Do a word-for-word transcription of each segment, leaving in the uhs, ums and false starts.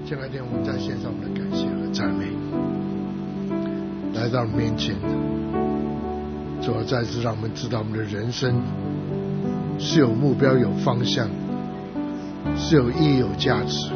亲爱的天父，我们在献上我们的感谢和赞美，来到面前，主要再次让我们知道我们的人生是有目标、有方向，是有意义、有价值，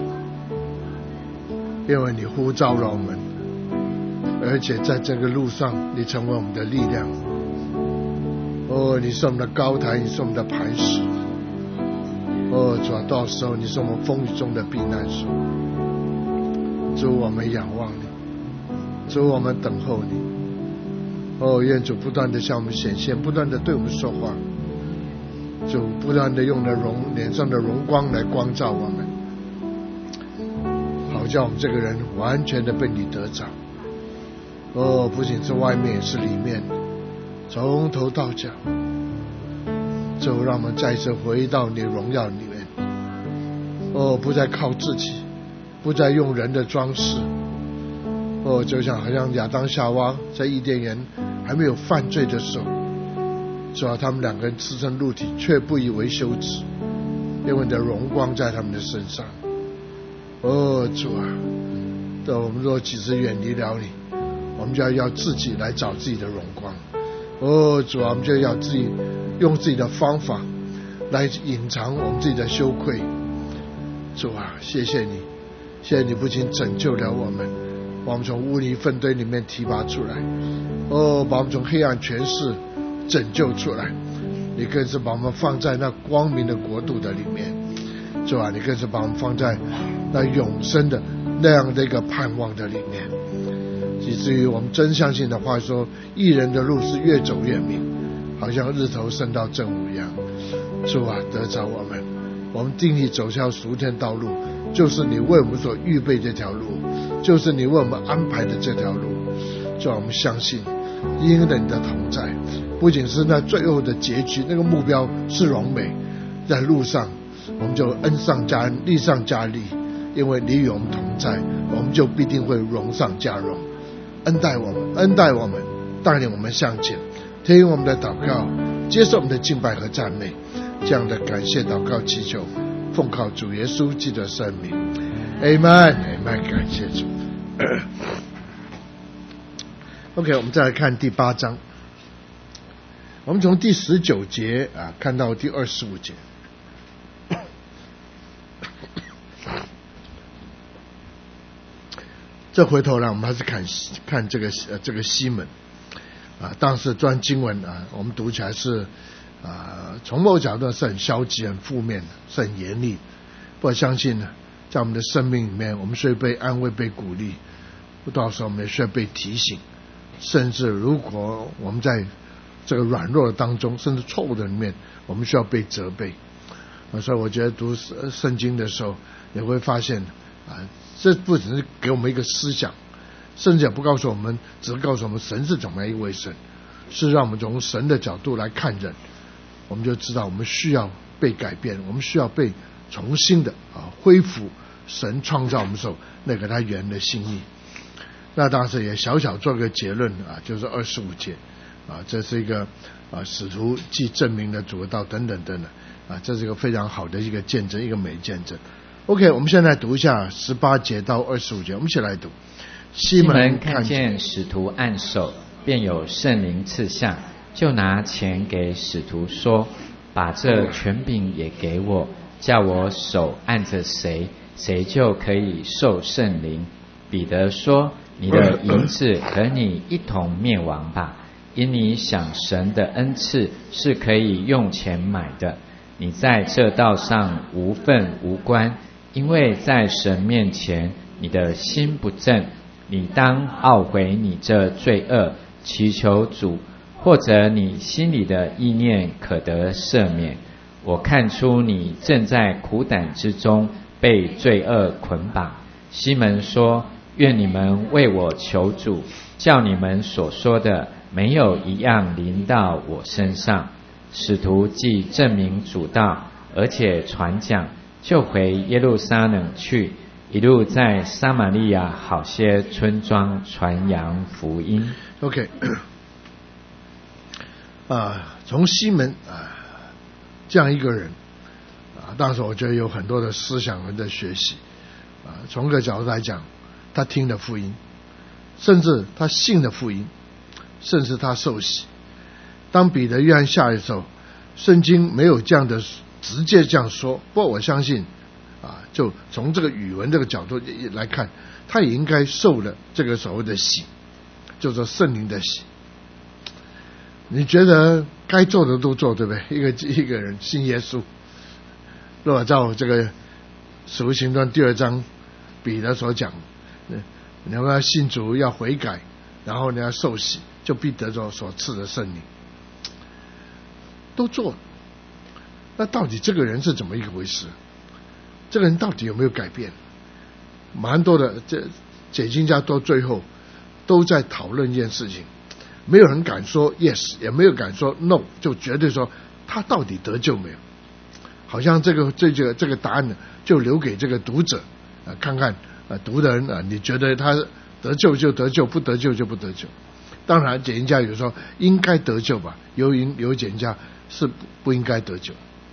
因为你呼召了我们，而且在这个路上你成为我们的力量。哦，你是我们的高台，你是我们的磐石。哦，主啊，到时候你是我们风雨中的避难所。主，我们仰望你，主，我们等候你。哦，愿主不断的向我们显现，不断的对我们说话。主不断的用了荣脸上的荣光来光照我们，好叫我们这个人完全的被你得着。哦，不仅是外面，也是里面，从头到脚。主，让我们再次回到你荣耀里面。哦，不再靠自己，不再用人的装饰。哦，就像好像亚当夏娃在伊甸园还没有犯罪的时候，主啊，他们两个人赤身露体，却不以为羞耻，因为你的荣光在他们的身上。哦，主啊，我们若几时远离了你，我们就要要自己来找自己的荣光。哦，主啊，我们就要自己用自己的方法来隐藏我们自己的羞愧。主啊，谢谢你，谢谢你不仅拯救了我们，把我们从污泥粪堆里面提拔出来，哦，把我们从黑暗权势拯救出来，你更是把我们放在那光明的国度的里面。主啊，你更是把我们放在那永生的那样的一个盼望的里面，以至于我们真相信的话说，义人的路是越走越明，好像日头升到正午一样。主啊，得着我们，我们定义走向属天道路，就是你为我们所预备这条路，就是你为我们安排的这条路。主啊，我们相信因着你的同在，不仅是那最后的结局，那个目标是荣美，在路上我们就恩上加恩，利上加利，因为你与我们同在，我们就必定会荣上加荣。恩待我们，恩待我们，带领我们向前，听我们的祷告，接受我们的敬拜和赞美，这样的感谢祷告祈求，奉靠主耶稣基督的圣名 Amen Amen。 感谢主。OK， 我们再来看第八章，我们从第十九节啊看到第二十五节。这回头呢，我们还是看看这个呃这个西门啊，当时这段经文啊，我们读起来是啊，从某角度是很消极、很负面的，是很严厉。不过相信呢，在我们的生命里面，我们需要被安慰、被鼓励，到时候我们也需要被提醒，甚至如果我们在这个软弱的当中，甚至错误的里面，我们需要被责备。啊，所以我觉得读圣经的时候，也会发现啊。这不只是给我们一个思想，甚至也不告诉我们，只是告诉我们神是怎么样一位神，是让我们从神的角度来看人，我们就知道我们需要被改变，我们需要被重新的啊恢复神创造我们时候那个他原的心意。那当时也小小做个结论啊，就是二十五节啊，这是一个啊使徒既证明了主的道等等等等啊，这是一个非常好的一个见证，一个美见证。OK， 我们现在读一下十八节到二十五节，我们一起来读。 西门看见使徒按手，便有圣灵赐下，就拿钱给使徒说：“把这权柄也给我，叫我手按着谁，谁就可以受圣灵。”彼得说：“你的银子和你一同灭亡吧，因你想神的恩赐是可以用钱买的。你在这道上无份无关。因为在神面前你的心不正，你当懊悔你这罪恶，祈求主，或者你心里的意念可得赦免。我看出你正在苦胆之中被罪恶捆绑。”西门说：“愿你们为我求主，叫你们所说的没有一样临到我身上。”使徒既证明主道，而且传讲，就回耶路撒冷去，一路在撒玛利亚好些村庄传扬福音。 OK， 啊，从西门啊这样一个人啊，当时我觉得有很多的思想和的学习啊，从个角度来讲，他听了福音，甚至他信了福音，甚至他受洗。当彼得、约翰下来的时候，圣经没有这样的直接这样说，不过我相信啊，就从这个语文这个角度来看，他也应该受了这个所谓的洗，就是圣灵的洗。你觉得该做的都做，对不对？一个一个人信耶稣，如果照这个使徒行传第二章彼得所讲，你要信主，要悔改，然后你要受洗，就必得着所赐的圣灵，都做了。那到底这个人是怎么一个回事？这个人到底有没有改变？蛮多的这解经家到最后都在讨论一件事情，没有人敢说 yes， 也没有敢说 no， 就绝对说他到底得救没有？好像这个这个这个答案呢，就留给这个读者啊，看看啊读的人啊，你觉得他得救就得救，不得救就不得救。当然，解经家有说应该得救吧，有有解经家是不应该得救。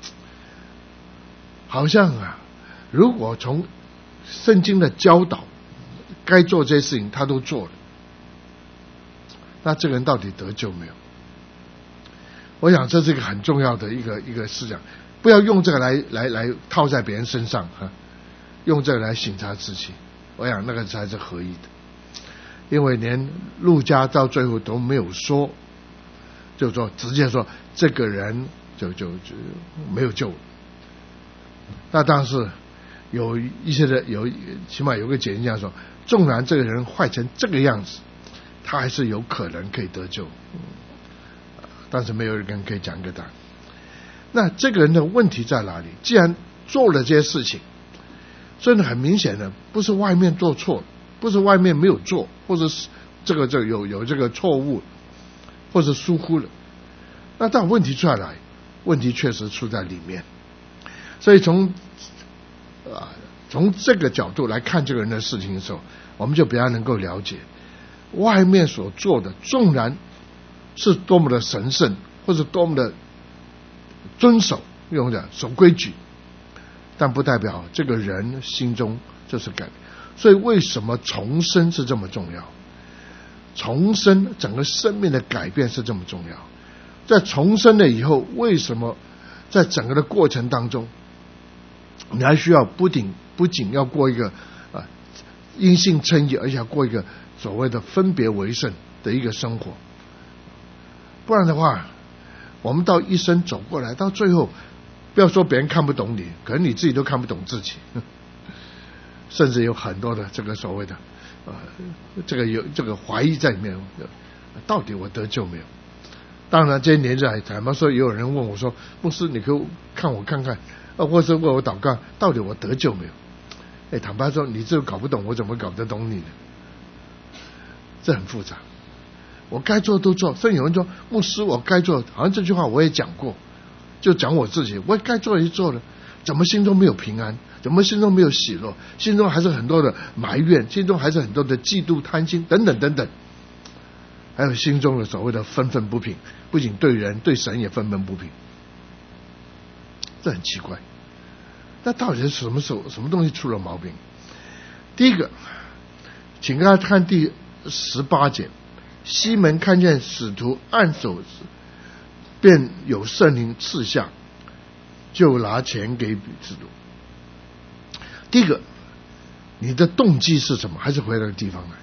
好像啊，如果从圣经的教导，该做这些事情他都做了，那这个人到底得救没有？我想这是一个很重要的一个一个思想，不要用这个来来来套在别人身上哈，用这个来省察自己。我想那个才是合意的，因为连路加到最后都没有说，就说直接说这个人就就就没有救了。那当然是有一些的有，起码有个解经家说，纵然这个人坏成这个样子，他还是有可能可以得救，但是没有人可以讲个答案。那这个人的问题在哪里？既然做了这些事情，所以很明显的不是外面做错了，不是外面没有做，或者是这个这个有有这个错误，或者疏忽了。那但问题出来，问题确实出在里面。所以从啊从这个角度来看这个人的事情的时候，我们就比较能够了解外面所做的，纵然是多么的神圣，或者多么的遵守，用讲守规矩，但不代表这个人心中就是改变。所以为什么重生是这么重要？重生整个生命的改变是这么重要。在重生了以后，为什么在整个的过程当中，你还需要不仅不仅要过一个啊因信称义，而且要过一个所谓的分别为圣的一个生活。不然的话，我们到一生走过来，到最后，不要说别人看不懂你，可能你自己都看不懂自己，甚至有很多的这个所谓的啊这个有这个怀疑在里面，到底我得救没有？当然这些年来坦白说，也有人问我说，牧师你可以看我看看，或是问我祷告，到底我得救没有？哎，坦白说，你这搞不懂，我怎么搞得懂你呢？这很复杂。我该做都做，甚至有人说，牧师我该做，好像这句话我也讲过，就讲我自己，我该做也做了，怎么心中没有平安？怎么心中没有喜乐？心中还是很多的埋怨，心中还是很多的嫉妒、贪心等等等等，还有心中的所谓的愤愤不平，不仅对人对神也愤愤不平，这很奇怪。那到底是什么时候什么东西出了毛病？第一个，请大家看第十八节，西门看见使徒按手，便有圣灵赐下，就拿钱给使徒。第一个，你的动机是什么？还是回到地方来？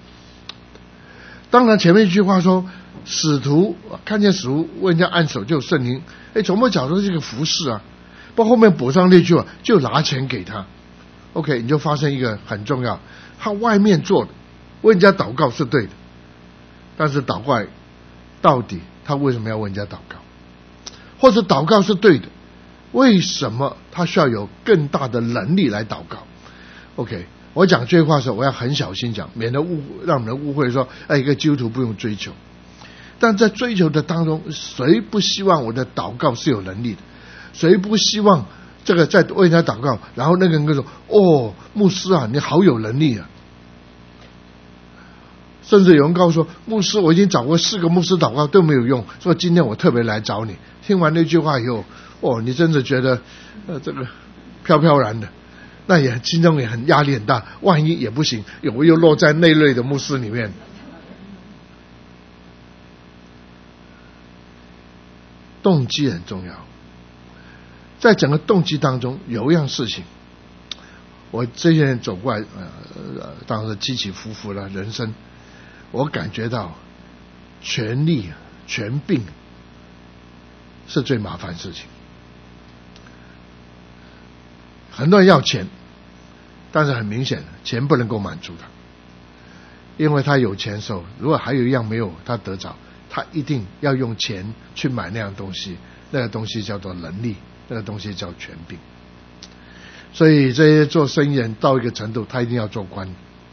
当然前面一句话说，使徒看见使徒为人家按手就有圣灵，哎，从某角度是一个服侍啊。不过后面补上那句话，就拿钱给他。OK， 你就发现一个很重要，他外面做的为人家祷告是对的，但是祷告到底他为什么要为人家祷告？或者祷告是对的，为什么他需要有更大的能力来祷告 ？OK， 我讲这句话的时候，我要很小心讲，免得误让人误会说，哎，一个基督徒不用追求。但在追求的当中，谁不希望我的祷告是有能力的？谁不希望这个在为人家祷告，然后那个人就说：“哦，牧师啊，你好有能力啊！”甚至有人告诉说：“牧师，我已经找过四个牧师祷告都没有用，说今天我特别来找你。”听完那句话以后，哦，你真的觉得呃这个飘飘然的， 那也心中也很压力很大，万一也不行，有又落在那类的牧师里面。动机很重要，在整个动机当中有一样事情，我这些年走过来，呃，当时起起伏伏的人生，我感觉到权力、权柄是最麻烦的事情。很多人要钱，但是很明显，钱不能够满足他，因为他有钱的时候，如果还有一样没有他得着，他一定要用钱去买那样东西，那个东西叫做能力，那个东西叫权柄。所以这些做生意人到一个程度，他一定要做官。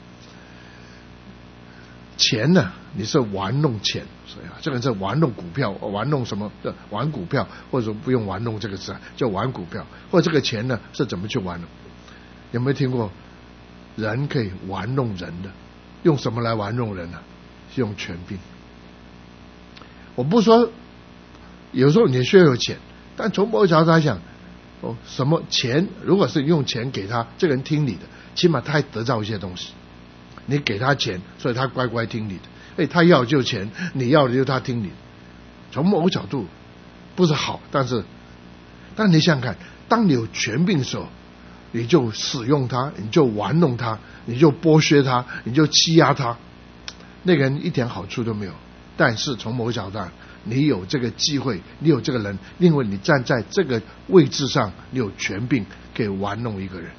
钱呢，你是玩弄钱，所以啊，这个是玩弄股票，玩弄什么？玩股票，或者不用玩弄这个词，叫玩股票。或者这个钱呢是怎么去玩的？有没有听过人可以玩弄人的？用什么来玩弄人呢？是用权柄。我不说，有时候你需要有钱，但从某个角度来讲，哦，什么钱？如果是用钱给他，这个人听你的，起码他还得到一些东西。你给他钱，所以他乖乖听你的。哎，他要就钱，你要的就他听你的。从某个角度不是好，但是，但你想想看，当你有权柄的时候，你就使用他，你就玩弄他，你就剥削他，你就欺压他，那个人一点好处都没有。但是从某个角度上，你有这个机会，你有这个人，因为你站在这个位置上，你有权柄可以玩弄一个人。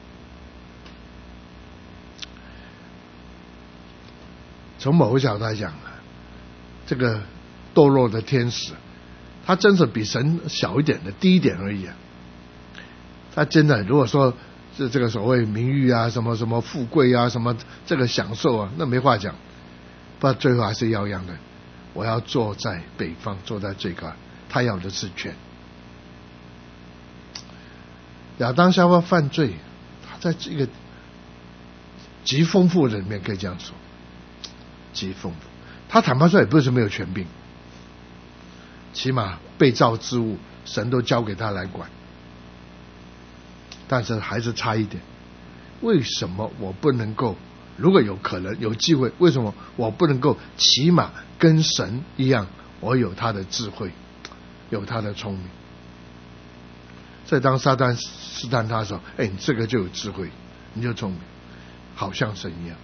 从某个角度来讲，这个堕落的天使，他真是比神小一点的，低一点而已啊。他真的，如果说是这个所谓名誉啊，什么什么富贵啊，什么这个享受啊，那没话讲。不，最后还是要样的。我要坐在北方，坐在最高，他要的是权。亚当夏娃犯罪，他在这个极丰富的里面，可以这样说，极丰富。他坦白说也不是没有权柄，起码被造之物神都交给他来管，但是还是差一点。为什么我不能够？如果有可能有机会，为什么我不能够起码跟神一样，我有他的智慧，有他的聪明？所以当撒旦试探他的时候，哎，你这个就有智慧，你就聪明，好像神一样。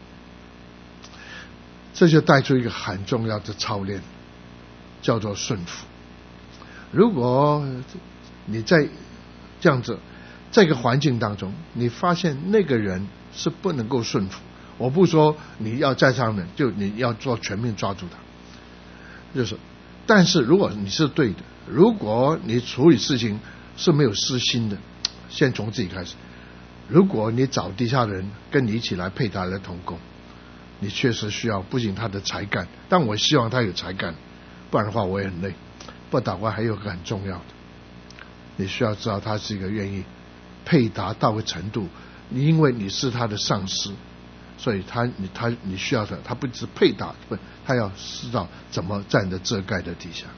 这就带出一个很重要的操练，叫做顺服。如果你在这样子这个环境当中，你发现那个人是不能够顺服，我不说你要在上面，就你要做全面抓住他，就是，但是如果你是对的，如果你处理事情是没有私心的，先从自己开始。如果你找底下的人跟你一起来配搭来同工，你确实需要不仅他的才干，但我希望他有才干，不然的话我也很累。不祷告还有个很重要的，你需要知道他是一个愿意配搭到个程度，因为你是他的上司，所以他你他你需要的，他不只配搭，不，他要知道怎么在你的遮盖的底下。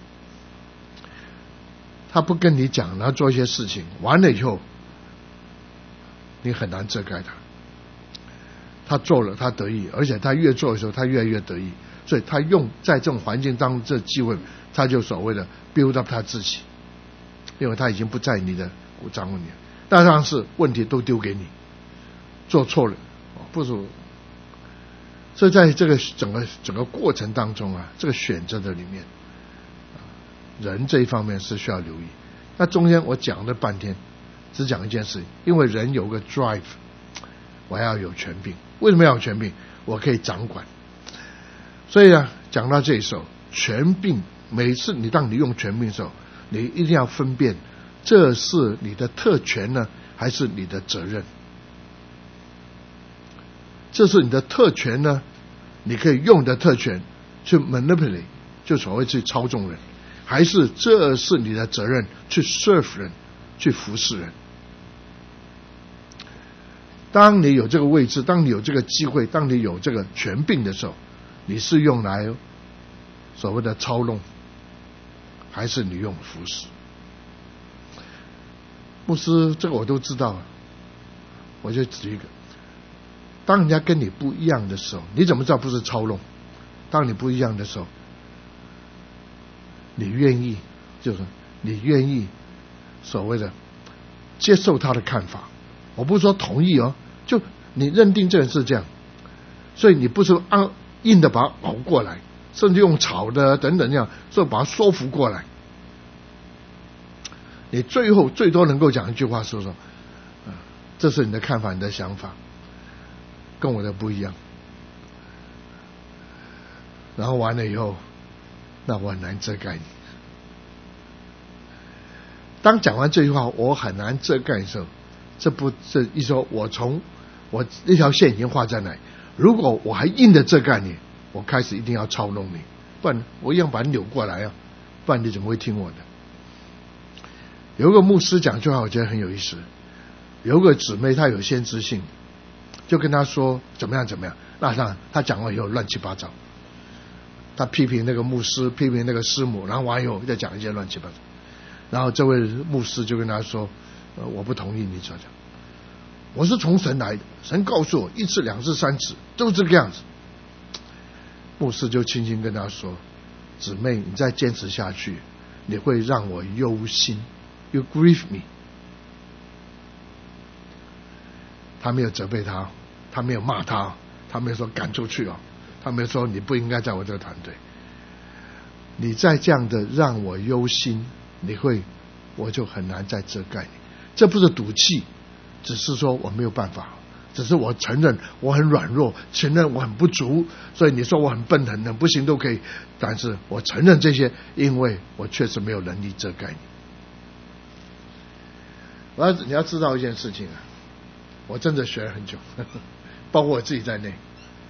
他不跟你讲，然后做一些事情，完了以后，你很难遮盖他。他做了，他得意，而且他越做的时候，他越来越得意，所以他用在这种环境当中这机会，他就所谓的 build up 他自己，因为他已经不在你的掌握里，当然是问题都丢给你，做错了，不是。所以在这个整个整个过程当中啊，这个选择的里面，人这一方面是需要留意。那中间我讲了半天，只讲一件事，因为人有个 drive， 我要有权柄。为什么要有权柄？我可以掌管。所以啊，讲到这时候，权柄，每次你当你用权柄的时候，你一定要分辨，这是你的特权呢，还是你的责任？这是你的特权呢，你可以用你的特权去 manipulate， 就所谓去操纵人，还是这是你的责任，去 serve 人，去服侍人？当你有这个位置，当你有这个机会，当你有这个权柄的时候，你是用来所谓的操弄，还是你用服侍？牧师，这个我都知道， 我就举一个，当人家跟你不一样的时候，你怎么知道不是操弄？当你不一样的时候，你愿意，就是你愿意所谓的接受他的看法。我不是说同意哦，就你认定这人是这样，所以你不是按硬的把他熬过来，甚至用吵的等等这样，所以把他说服过来。你最后最多能够讲一句话，说说，这是你的看法，你的想法，跟我的不一样。然后完了以后，那我很难遮盖你。当讲完这句话，我很难遮盖的时候，这不这一说，我从我那条线已经画在那里。如果我还硬的遮盖你，我开始一定要操弄你，不然我一样把你扭过来啊，不然你怎么会听我的？有一个牧师讲句话，我觉得很有意思。有一个姊妹，她有先知性，就跟她说怎么样怎么样。那他他讲完以后乱七八糟，他批评那个牧师，批评那个师母，然后完以后再讲一些乱七八糟。然后这位牧师就跟他说：“呃，我不同意你这样讲，我是从神来的，神告诉我一次、两次、三次都是这个样子。”牧师就轻轻跟他说：“姊妹，你再坚持下去，你会让我忧心。You grieve me。”他没有责备他，他没有骂他，他没有说赶出去哦，他没有说你不应该在我这个团队。你再这样的让我忧心，你会，我就很难再遮盖你。这不是赌气，只是说我没有办法，只是我承认我很软弱，承认我很不足，所以你说我很笨很很不行都可以，但是我承认这些，因为我确实没有能力遮盖你。我要你要知道一件事情啊，我真的学了很久，呵呵包括我自己在内。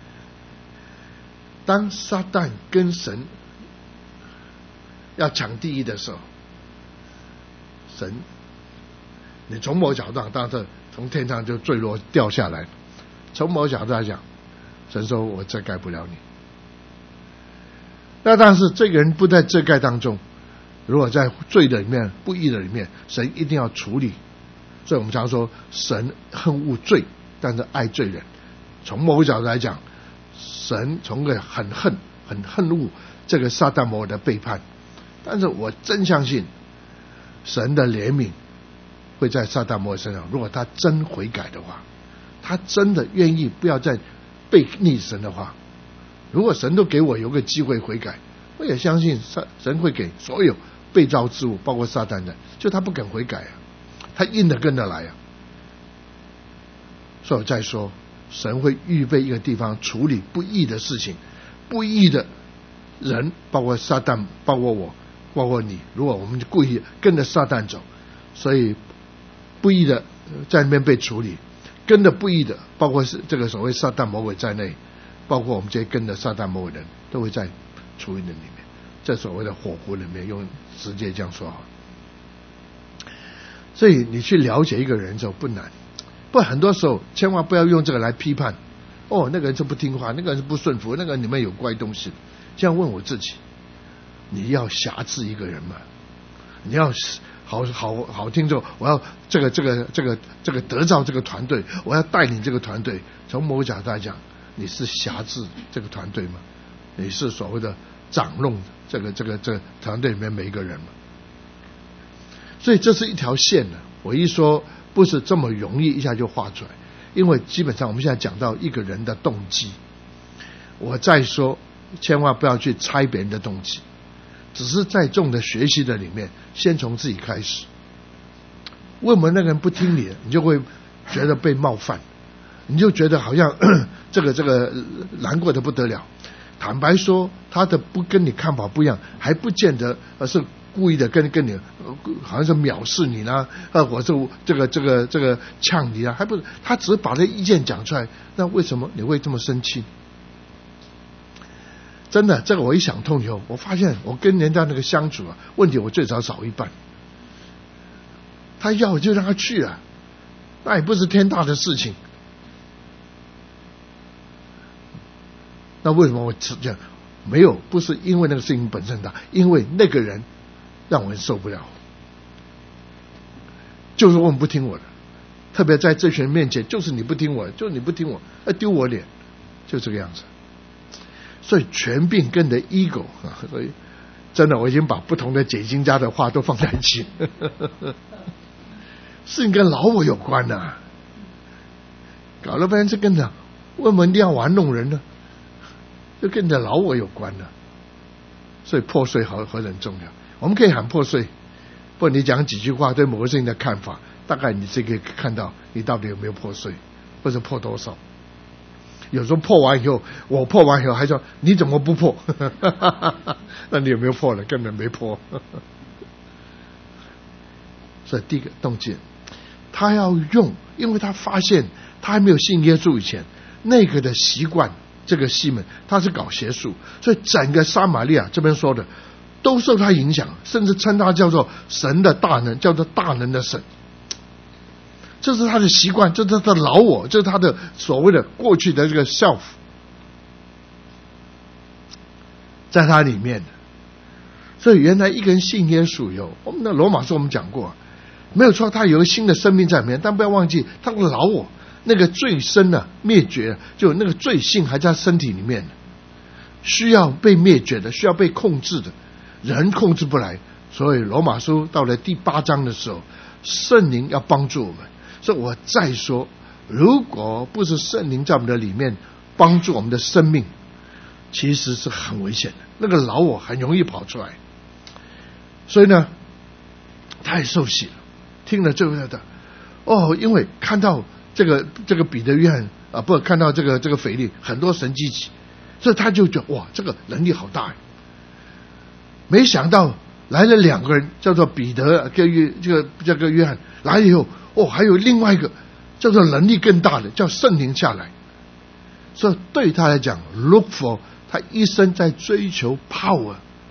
当撒旦跟神要抢第一的时候，神，你从某角度上，当然从天上就坠落掉下来。从某角度来讲，神说我遮盖不了你。那但是这个人不在遮盖当中，如果在罪的里面、不义的里面，神一定要处理。所以我们常说神恨恶罪，但是爱罪人。从某个角度来讲，神从个很恨很恨恶这个撒旦魔鬼的背叛，但是我真相信神的怜悯会在撒旦魔鬼身上。如果他真悔改的话，他真的愿意不要再背逆神的话，如果神都给我有个机会悔改，我也相信神会给所有被造之物，包括撒旦的，就他不肯悔改啊，他硬的跟着来啊。所以我再说，神会预备一个地方处理不义的事情，不义的人，包括撒旦，包括我，包括你。如果我们故意跟着撒旦走，所以不义的在那边被处理，跟着不义的，包括是这个所谓撒旦魔鬼在内，包括我们这些跟着撒旦魔鬼的人，都会在处理的里面，在所谓的火湖里面，用直接这样说好。所以你去了解一个人之后不难，不很多时候千万不要用这个来批判。哦，那个人是不听话，那个人是不顺服，那个人里面有怪东西。这样问我自己，你要辖制一个人吗？你要好好好听着，我要这个这个这个这个得造这个团队，我要带领这个团队。从某个角度来讲，你是辖制这个团队吗？你是所谓的掌弄这个这个这个团队里面每一个人吗？所以这是一条线呢。我一说不是这么容易一下就画出来，因为基本上我们现在讲到一个人的动机。我再说，千万不要去猜别人的动机，只是在众的学习的里面，先从自己开始。为什么那个人不听你，你就会觉得被冒犯，你就觉得好像这个这个难过的不得了。坦白说，他的不跟你看法不一样，还不见得而是故意的跟跟你，好像是藐视你呢，呃，或者这个这个这个呛你啊，还不是他只是把这意见讲出来，那为什么你会这么生气？真的，这个我一想通以后，我发现我跟人家那个相处啊，问题我最少少一半。他要我就让他去啊，那也不是天大的事情。那为什么我这样？没有，不是因为那个事情本身大，因为那个人。让我很受不了，就是我们不听我的， 特别在这群人面前，就是你不听我，就是你不听我，要丢我脸，就这个样子。所以权柄跟你的 ego 啊，所以真的我已经把不同的解经家的话都放在一起，是跟老我有关的、啊，搞了半天是跟着为什么一定要玩弄人呢？就跟着老我有关的，所以破碎何何等重要。我们可以喊破碎，不过你讲几句话对某个事情的看法，大概你这个看到你到底有没有破碎，或者破多少。有时候破完以后，我破完以后还说你怎么不破？那你有没有破了？根本没破。所以第一个动机，他要用，因为他发现他还没有信耶稣以前，那个的习惯，这个西门他是搞邪术，所以整个撒玛利亚这边说的都受他影响，甚至称他叫做神的大能，叫做大能的神。这是他的习惯，这是他的老我，这是他的所谓的过去的这个 self， 在他里面的。所以原来一个人信耶稣以后，我们的罗马书我们讲过，没有错，他有一个新的生命在里面，但不要忘记他的老我那个罪生啊灭绝，就那个罪性还在身体里面，需要被灭绝的，需要被控制的，人控制不来。所以罗马书到了第八章的时候，圣灵要帮助我们。所以我再说，如果不是圣灵在我们的里面帮助我们的生命，其实是很危险的，那个老我很容易跑出来。所以呢，他也受洗了，听了这个的哦，因为看到这个这个彼得约翰啊，不看到这个这个腓力很多神迹奇，所以他就觉得哇，这个能力好大。没想到来了两个人，叫做彼得跟约这个这个约翰来了以后，哦，还有另外一个叫做能力更大的，叫圣灵下来。所以对他来讲 ，look for 他一生在追求 power，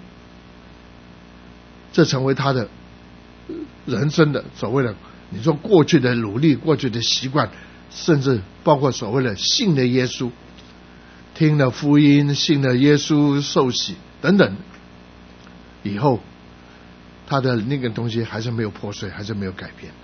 这成为他的人生的所谓的你说过去的努力、过去的习惯，甚至包括所谓的信了耶稣、听了福音、信了耶稣、受洗等等，以后他的那个东西还是没有破碎，还是没有改变，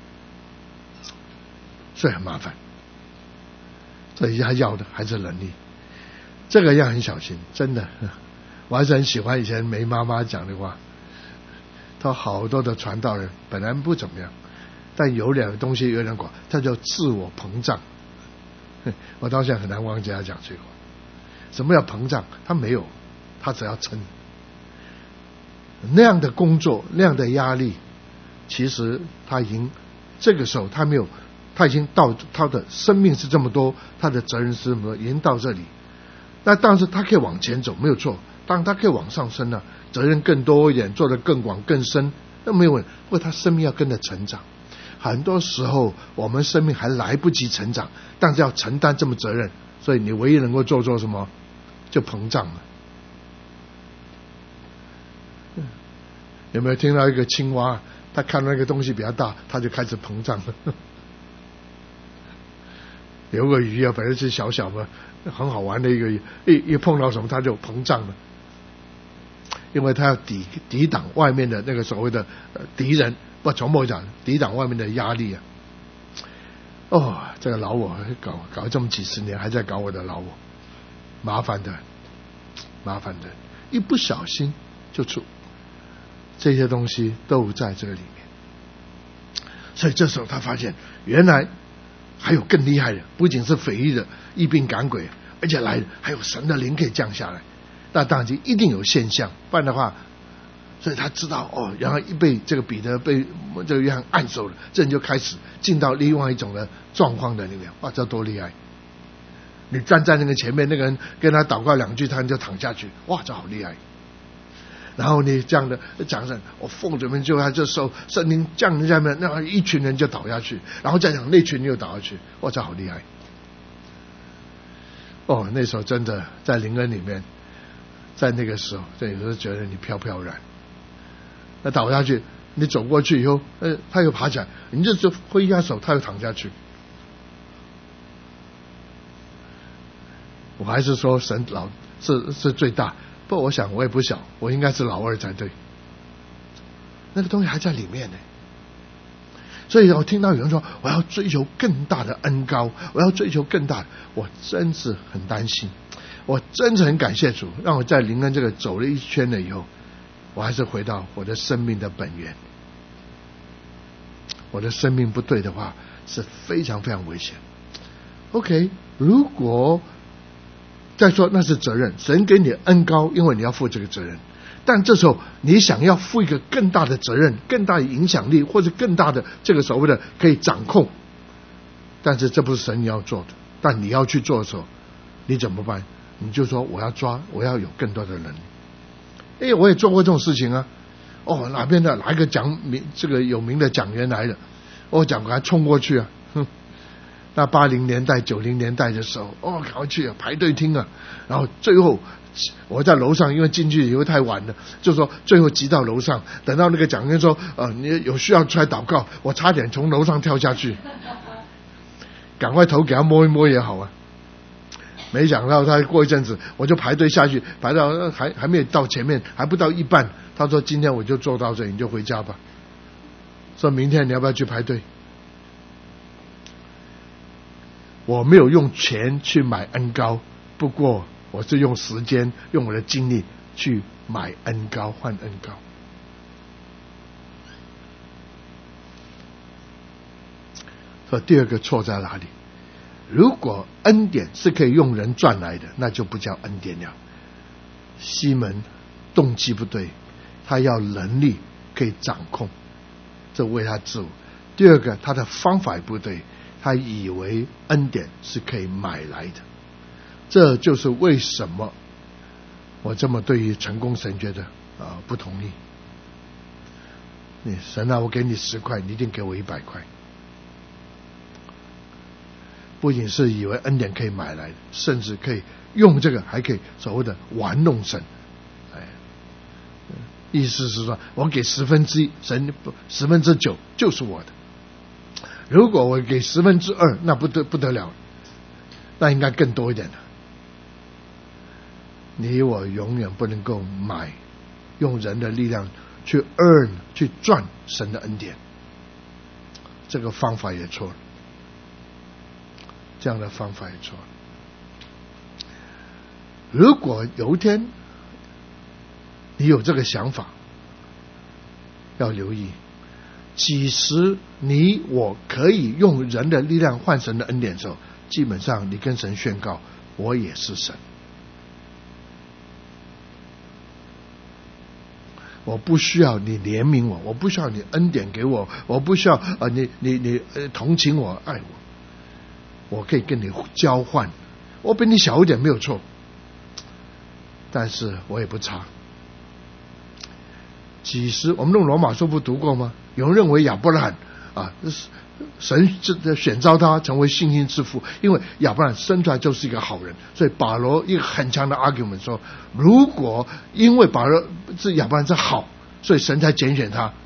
所以很麻烦。所以他要的还是能力，这个要很小心，真的。我还是很喜欢以前梅妈妈讲的话，他好多的传道人本来不怎么样，但有两个东西有点广，他叫自我膨胀。我到现在很难忘记他讲这个话。什么叫膨胀？他没有，他只要撑。那样的工作，那样的压力，其实他已经这个时候他没有，他已经到他的生命是这么多，他的责任是这么多，已经到这里。那但是他可以往前走，没有错。当然他可以往上升了、啊，责任更多一点，做得更广更深，那没有问题。不过他生命要跟着成长。很多时候我们生命还来不及成长，但是要承担这么责任，所以你唯一能够做做什么，就膨胀了。有没有听到一个青蛙，他看到那个东西比较大，他就开始膨胀了。有个鱼啊，本来是小小的很好玩的一个鱼，一一碰到什么它就膨胀了，因为它要抵抵挡外面的那个所谓的敌人，不从某讲抵挡外面的压力啊。哦，这个老我搞搞这么几十年，还在搞我的老我，麻烦的，麻烦的，一不小心就出这些东西都在这个里面。所以这时候他发现，原来还有更厉害的，不仅是匪夷的疫病赶鬼，而且来还有神的灵可以降下来。那当然就一定有现象，不然的话，所以他知道哦，然后一被这个彼得被这个约翰按手了，这人就开始进到另外一种的状况的里面。哇，这多厉害！你站在那个前面，那个人跟他祷告两句，他就躺下去。哇，这好厉害！然后你这样的讲声，我奉主名救他，这时候圣灵降下面，那一群人就倒下去，然后再讲那群人又倒下去。哇，这好厉害！哦，那时候真的在灵恩里面，在那个时候，这有时候觉得你飘飘然。那倒下去，你走过去以后，呃，他又爬起来，你就就挥一下手，他又躺下去。我还是说神老是是最大。不，我想我也不小，我应该是老二才对。那个东西还在里面呢， 所以我听到有人说我要追求更大的恩膏，我要追求更大的，我真是很担心。我真是很感谢主，让我在灵恩这个走了一圈了以后，我还是回到我的生命的本源。我的生命不对的话，是非常非常危险。OK， 如果再说那是责任，神给你恩膏，因为你要负这个责任。但这时候你想要负一个更大的责任，更大的影响力，或者更大的这个所谓的可以掌控，但是这不是神你要做的，但你要去做的时候，你怎么办？你就说我要抓，我要有更多的能力。哎，我也做过这种事情啊。哦，哪边的哪一个讲名这个有名的讲员来了，我讲赶快冲过去啊！哼，那八零年代、九零年代的时候，哦，赶快去啊，排队听啊。然后最后我在楼上，因为进去以后太晚了，就说最后挤到楼上，等到那个讲员说，呃，你有需要出来祷告，我差点从楼上跳下去，赶快头给他摸一摸也好啊。没想到他过一阵子，我就排队下去，排到还还没有到前面，还不到一半。他说：“今天我就做到这里，你就回家吧。”说明天你要不要去排队？我没有用钱去买恩膏，不过我是用时间、用我的精力去买恩膏、换恩膏。说第二个错在哪里？如果恩典是可以用人赚来的，那就不叫恩典了。西门动机不对，他要能力可以掌控，这为他自我。第二个，他的方法也不对，他以为恩典是可以买来的。这就是为什么我这么对于成功神学的啊不同意。你神啊，我给你十块，你一定给我一百块。不仅是以为恩典可以买来的，甚至可以用这个，还可以所谓的玩弄神。哎，意思是说，我给十分之一，神十分之九就是我的。如果我给十分之二，那不得不得了，那应该更多一点的。你我永远不能够买，用人的力量去 earn 去赚神的恩典，这个方法也错了。这样的方法也错了。如果有一天你有这个想法，要留意，几时你我可以用人的力量换神的恩典的时候，基本上你跟神宣告，我也是神，我不需要你怜悯我，我不需要你恩典给我，我不需要呃你你你呃同情我爱我，我可以跟你交换，我比你小一点没有错，但是我也不差。几时我们用罗马书不读过吗？有人认为亚伯拉罕啊，神选召他成为信心之父，因为亚伯拉罕生出来就是一个好人，所以保罗一个很强的 argument 说，如果因为保罗是亚伯拉罕是好，所以神才拣选他。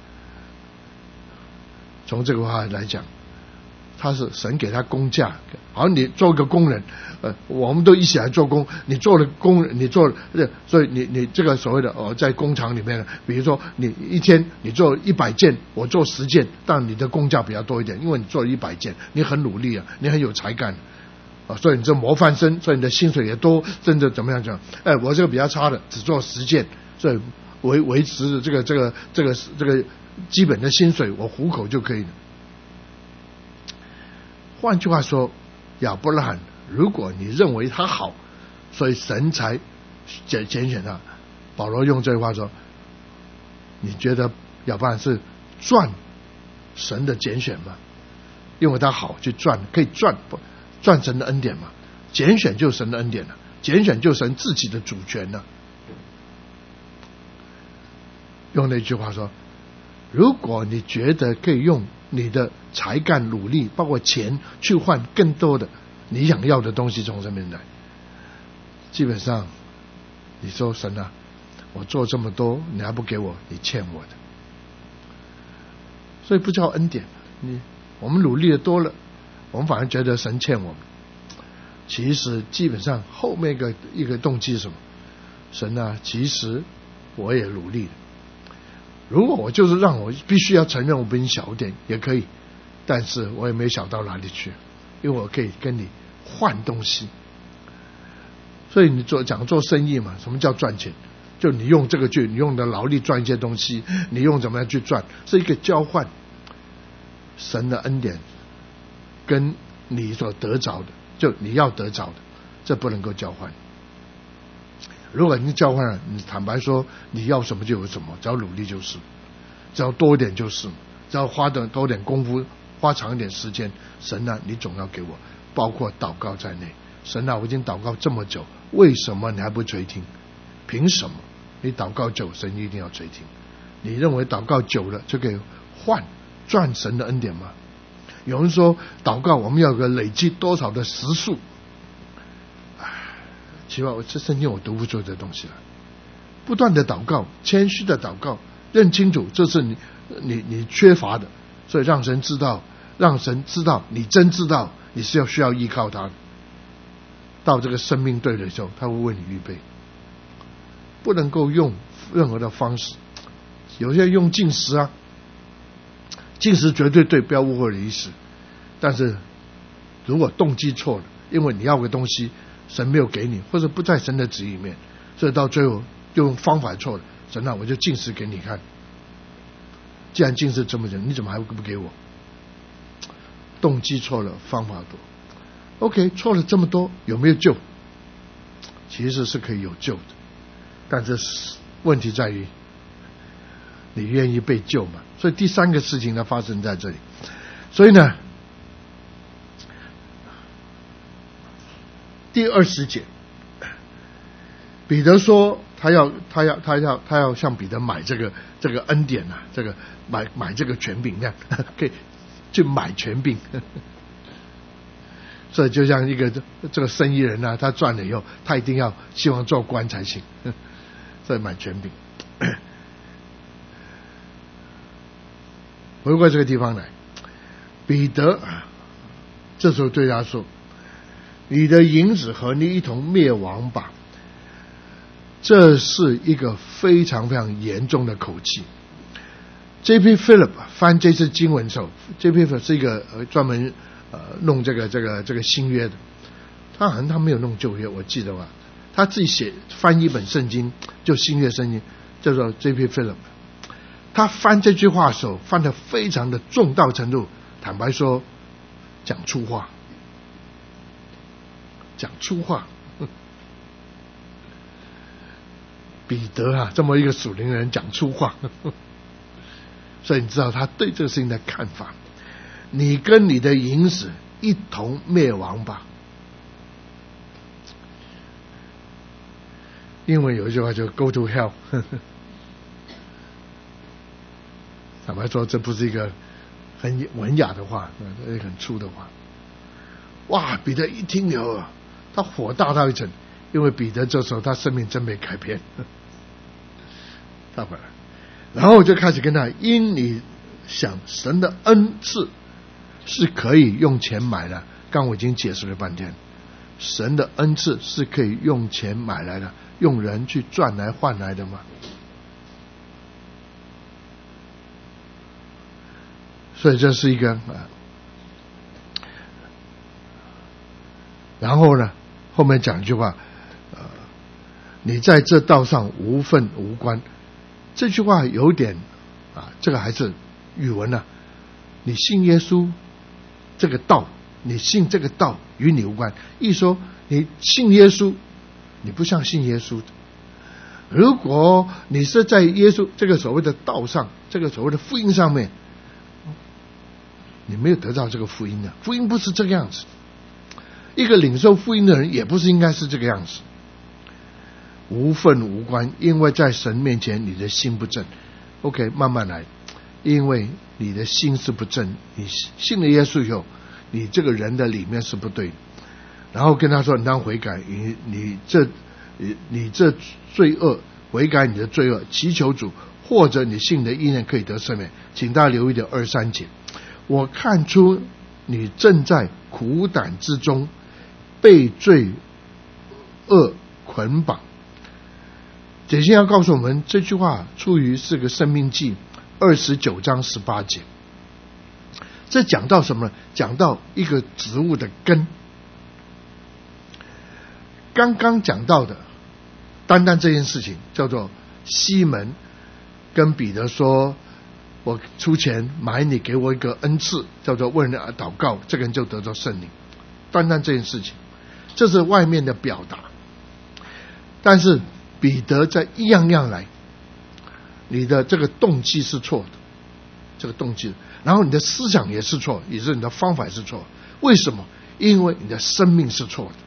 从这个话来讲，他是神给他工价，好，你做个工人，呃，我们都一起来做工，你做了工人，你做了，所以你你这个所谓的哦，在工厂里面，比如说你一天你做一百件，我做十件，但你的工价比较多一点，因为你做了一百件，你很努力啊，你很有才干啊，所以你这模范生，所以你的薪水也多，甚至怎么样讲？哎，我这个比较差的，只做十件，所以维维持这个这个这个这个基本的薪水，我糊口就可以了。换句话说，亚伯拉罕，如果你认为他好，所以神才拣拣选他。保罗用这句话说，你觉得亚伯拉罕是赚神的拣选吗？因为他好去赚，可以赚赚神的恩典嘛？拣选就是神的恩典了，拣选就是神自己的主权了。用那句话说，如果你觉得可以用你的才干努力包括钱去换更多的你想要的东西从这边来，基本上你说神啊，我做这么多你还不给我，你欠我的。所以不叫恩典，你我们努力的多了，我们反而觉得神欠我们。其实基本上后面一个一个动机是什么？神啊，其实我也努力了，如果我就是让我必须要承认我比你小一点也可以， 但是我也没想到哪里去，因为我可以跟你换东西。所以你做讲做生意嘛，什么叫赚钱？就你用这个去，你用的劳力赚一些东西，你用怎么样去赚，是一个交换。神的恩典跟你所得着的，就你要得着的，这不能够交换。如果你交换了，你坦白说你要什么就有什么，只要努力就是，只要多一点就是，只要花的多点功夫，花长一点时间，神啊，你总要给我，包括祷告在内。神啊，我已经祷告这么久，为什么你还不垂听？凭什么？你祷告久，神一定要垂听。你认为祷告久了就可以换赚神的恩典吗？有人说祷告我们要有个累积多少的时数，奇怪，我这圣经我读不出这东西来。不断的祷告，谦虚的祷告，认清楚这是你你你缺乏的，所以让神知道，让神知道你真知道你是要需要依靠他的。到这个生命对的时候，他会为你预备。不能够用任何的方式，有些人用禁食啊，禁食绝对对，不要误会的意思。但是如果动机错了，因为你要个东西神没有给你，或者不在神的旨意里面，所以到最后用方法错了，神啊，我就禁食给你看。既然禁食这么久，你怎么还不给我？动机错了，方法多。OK， 错了这么多，有没有救？其实是可以有救的，但是问题在于你愿意被救吗？所以第三个事情呢发生在这里。所以呢，第二十节，彼得说他要他要他要他要向彼得买这个这个恩典啊，这个买买这个权柄，这样可以去买权柄。所以就像一个这个生意人啊，他赚了以后，他一定要希望做官才行，所以买权柄。回过这个地方来，彼得这时候对他说：“你的银子和你一同灭亡吧。”这是一个非常非常严重的口气。J P Philip 翻这次经文的时候 ，J P Philip 是一个专门呃弄这个这个这个新约的，他好像他没有弄旧约，我记得吧？他自己写翻一本圣经，就新约圣经，叫做 J P Philip。他翻这句话的时候，翻得非常的重到程度，坦白说，讲粗话，讲粗话。彼得啊，这么一个属灵人讲粗话，所以你知道他对这个事情的看法。你跟你的银子一同灭亡吧。英文有一句话叫 "Go to hell"， 坦白说，这不是一个很文雅的话，这是很粗的话。哇，彼得一听以后，他火大到一层，因为彼得这时候他生命真被改变。他回来，然后我就开始跟他，因你想神的恩赐是可以用钱买的，刚我已经解释了半天，神的恩赐是可以用钱买来的，用人去赚来换来的吗？所以这是一个啊，然后呢，后面讲一句话，呃，你在这道上无份无关。这句话有点啊，这个还是语文啊。你信耶稣这个道，你信这个道与你无关。一说你信耶稣，你不像信耶稣的。如果你是在耶稣这个所谓的道上，这个所谓的福音上面，你没有得到这个福音的。福音不是这个样子，一个领受福音的人也不是应该是这个样子。无份无关，因为在神面前你的心不正。 OK， 慢慢来，因为你的心是不正，你信了耶稣以后，你这个人的里面是不对。然后跟他说，你当悔改，你你这你你这罪恶，悔改你的罪恶，祈求主，或者你信的意念可以得赦免。请大家留意的二三节，我看出你正在苦胆之中，被罪恶捆绑。解经要告诉我们，这句话出于是个申命记二十九章十八节。 这讲到什么呢？讲到一个植物的根。刚刚讲到的单单这件事情，叫做西门跟彼得说，我出钱买你给我一个恩赐，叫做为人祷告，这个人就得到圣灵。单单这件事情，这是外面的表达。但是彼得在一样样来，你的这个动机是错的，这个动机，然后你的思想也是错，也是你的方法也是错。为什么？因为你的生命是错的。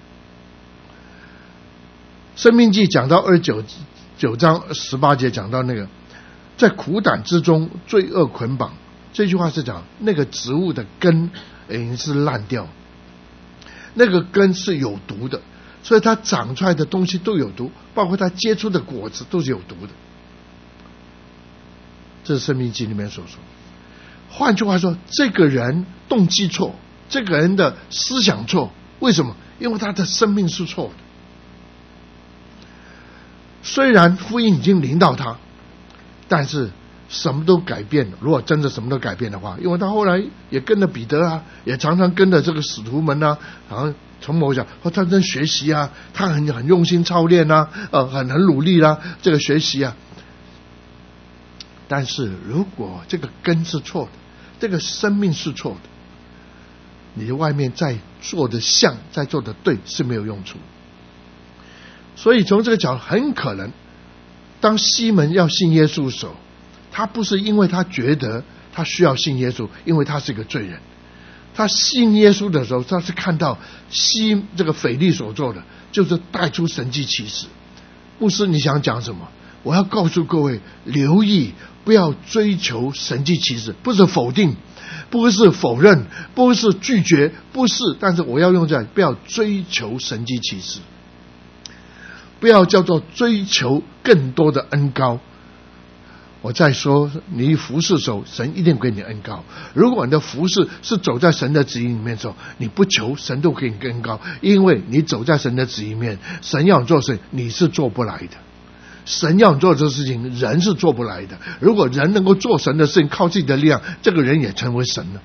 申命记讲到二十九九章十八节讲到那个，在苦胆之中罪恶捆绑，这句话是讲那个植物的根已经是烂掉，那个根是有毒的，所以它长出来的东西都有毒，包括它结出的果子都是有毒的。这是申命记里面所说。换句话说，这个人动机错，这个人的思想错，为什么？因为他的生命是错的。虽然福音已经临到他，但是什么都改变了。如果真的什么都改变的话，因为他后来也跟着彼得啊，也常常跟着这个使徒们啊，然后从某讲，他真学习啊，他很很用心操练啊，呃，很很努力啦、啊，这个学习啊。但是如果这个根是错的，这个生命是错的，你的外面再做的像，再做的对是没有用处。所以从这个角度，很可能当西门要信耶稣的时候，他不是因为他觉得他需要信耶稣，因为他是个罪人。他信耶稣的时候，他是看到西这个腓力所做的，就是带出神迹奇事。牧师，你想讲什么？我要告诉各位，留意，不要追求神迹奇事，不是否定，不是否认，不是拒绝，不是，但是我要用在不要追求神迹奇事，不要叫做追求更多的恩膏。我再说，你服侍的时候，神一定给你恩膏。如果你的服侍是走在神的旨意里面的时候，你不求，神都给你恩膏，因为你走在神的旨意里面，神要你做事，你是做不来的。神要你做这事情，人是做不来的。如果人能够做神的事情，靠自己的力量，这个人也成为神了。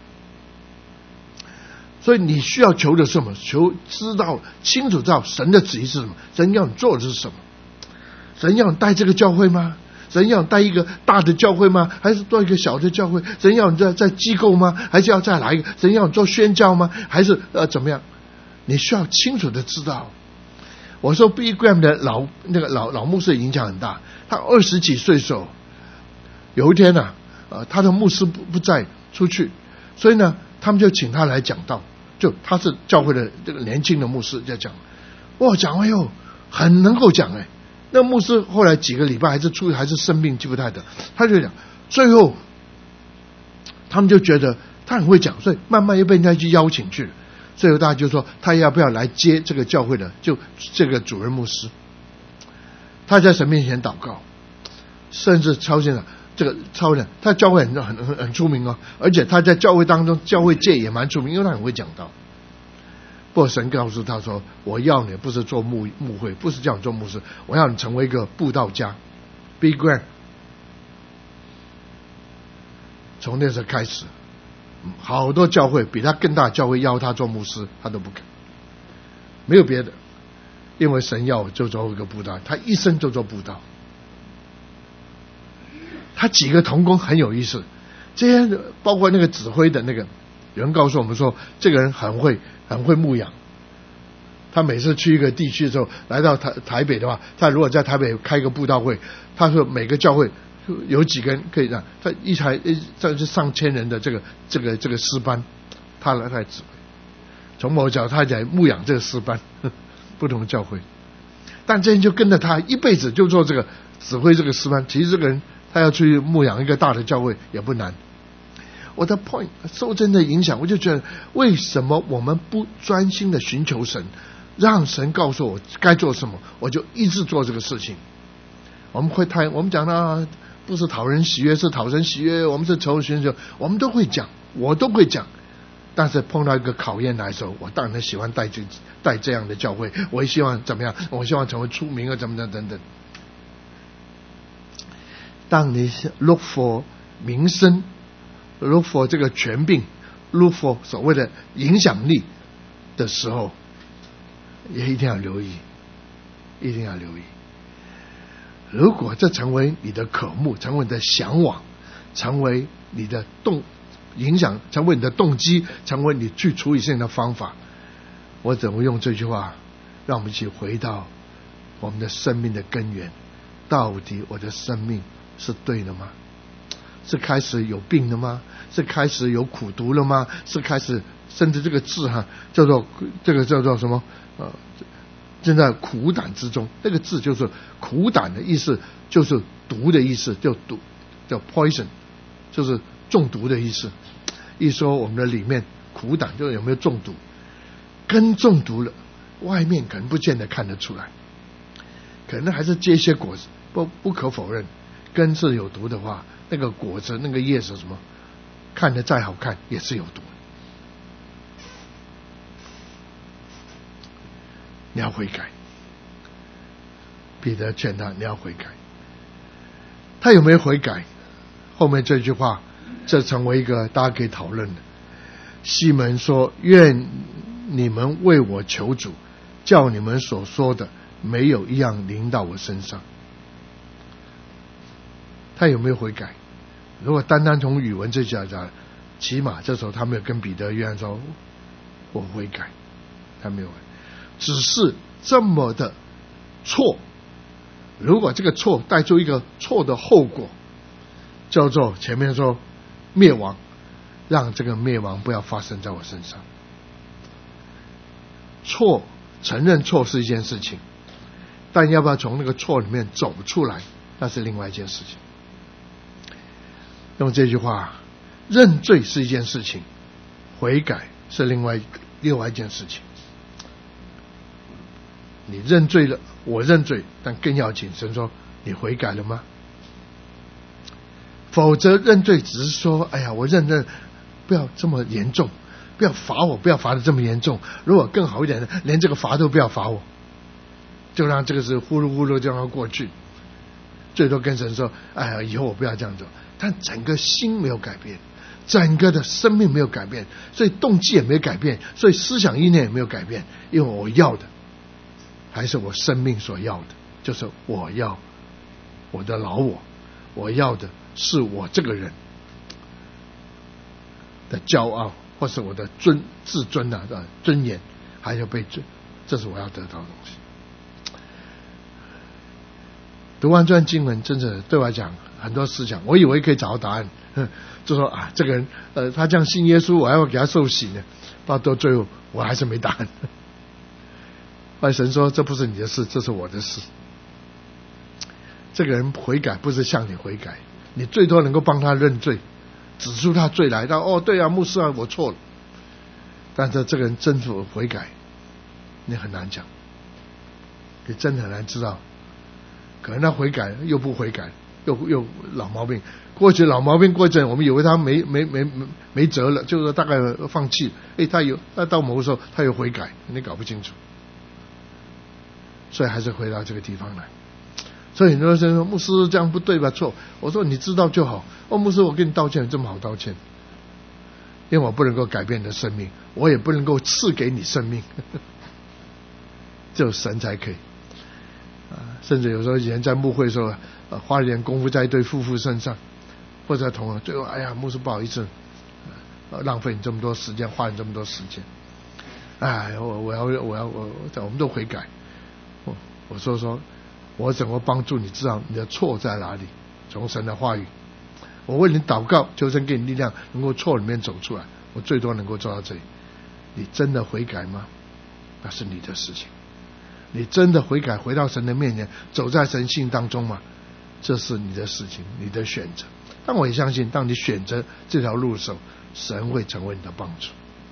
所以你需要求的是什么？求知道清楚知道神的旨意是什么，神要你做的是什么。神要你带这个教会吗？神要你带一个大的教会吗？还是做一个小的教会？神要你在在机构吗？还是要再来一个？神要你做宣教吗？还是呃怎么样？你需要清楚的知道。我说 Billy Graham 的老那个老老牧师影响很大。他二十几岁的时候，有一天呢、啊，呃，他的牧师不不在出去，所以呢，他们就请他来讲道。就他是教会的这个年轻的牧师在讲，哇，讲完哟，很能够讲哎。那牧师后来几个礼拜还是出还是生病，记不太得，他就讲，最后他们就觉得他很会讲，所以慢慢又被人家去邀请去了。最后大家就说他要不要来接这个教会的，就这个主任牧师。他在神面前祷告，甚至超现场这个超人，他教会很很很很出名哦，而且他在教会当中教会界也蛮出名，因为他很会讲道。不过神告诉他说，我要你不是做牧牧会，不是叫你做牧师，我要你成为一个布道家 Billy Graham。 从那时候开始，好多教会比他更大的教会邀他做牧师，他都不肯。没有别的，因为神要我就做一个布道，他一生就做布道。他几个同工很有意思，这些包括那个指挥的那个，有人告诉我们说，这个人很会很会牧养。他每次去一个地区的时候，来到台台北的话，他如果在台北开个布道会，他说每个教会有几个人可以让他一台一这是上千人的这个这个这个诗班，他来来指挥。从某角他在牧养这个诗班，不同的教会，但这人就跟着他一辈子就做这个指挥这个诗班。其实这个人他要去牧养一个大的教会也不难。我的 point 受真的影响，我就觉得为什么我们不专心的寻求神，让神告诉我该做什么，我就一直做这个事情。我们会太我们讲的不是讨人喜悦，是讨神喜悦，我们是求寻求，我们都会讲，我都会讲。但是碰到一个考验来的时候，我当然喜欢带这带这样的教会，我也希望怎么样，我希望成为出名啊，怎么的等等。当你 look for 名声 look for 这个权柄 look for 所谓的影响力的时候，也一定要留意，一定要留意。如果这成为你的渴慕，成为你的向往，成为你的动影响，成为你的动机，成为你去处理事情的方法，我怎么用这句话让我们一起回到我们的生命的根源，到底我的生命是对的吗？是开始有病了吗？是开始有苦毒了吗？是开始甚至这个字哈叫做这个叫做什么呃正在苦胆之中，那个字就是苦胆的意思，就是毒的意思，叫毒叫 poison， 就是中毒的意思。一说我们的里面苦胆就有没有中毒，根中毒了，外面可能不见得看得出来，可能还是结一些果子，不不可否认，根是有毒的话，那个果子那个叶子什么看得再好看也是有毒。你要悔改，彼得劝他你要悔改。他有没有悔改？后面这句话这成为一个大家可以讨论的。西门说，愿你们为我求主，叫你们所说的没有一样临到我身上。他有没有悔改？如果单单从语文这讲讲，起码这时候他没有跟彼得约翰说我悔改，他没有，只是这么的错。如果这个错带出一个错的后果，叫做前面说灭亡，让这个灭亡不要发生在我身上。错，承认错是一件事情，但要不要从那个错里面走出来，那是另外一件事情。用这句话，认罪是一件事情，悔改是另外另外一件事情。你认罪了，我认罪，但更要谨慎说，你悔改了吗？否则认罪只是说，哎呀，我认认，不要这么严重，不要罚我，不要罚得这么严重。如果更好一点的，连这个罚都不要罚我，就让这个事呼噜呼噜就让它过去。最多跟神说，哎呀，以后我不要这样做。但整个心没有改变，整个的生命没有改变，所以动机也没有改变，所以思想意念也没有改变。因为我要的还是我生命所要的，就是我要我的老我，我要的是我这个人的骄傲，或是我的尊自尊啊的尊严，还要被尊，这是我要得到的东西。读完这段经文，真的对我来讲很多思想，我以为可以找到答案，就说啊，这个人呃，他这样信耶稣，我还要给他受洗呢，到到最后我还是没答案。后来神说，这不是你的事，这是我的事。这个人悔改不是向你悔改，你最多能够帮他认罪，指出他罪来，到哦对啊，牧师啊，我错了。但是这个人真否悔改，你很难讲，你真的很难知道。可能他悔改又不悔改，又又老毛病，过去老毛病过一阵，我们以为他没没没没没辙了，就是大概放弃。哎，他有，那到某个时候他有悔改，你搞不清楚，所以还是回到这个地方来。所以很多人说牧师这样不对吧？错。我说你知道就好。哦，牧师我跟你道歉，这么好道歉？因为我不能够改变你的生命，我也不能够赐给你生命，只有神才可以。啊，甚至有时候以前在牧会的时候，呃，花一点功夫在一对夫妇身上，或者同行，最后哎呀，牧师不好意思，呃，浪费你这么多时间，花你这么多时间，哎，我我要我要我我们都悔改，我我说说，我怎么帮助你知道你的错在哪里？从神的话语，我为你祷告，求神给你力量，能够错里面走出来。我最多能够做到这里。你真的悔改吗？那是你的事情。你真的悔改，回到神的面前，走在神性当中吗？这是你的事情，你的选择。但我也相信，当你选择这条路的时候，神会成为你的帮助。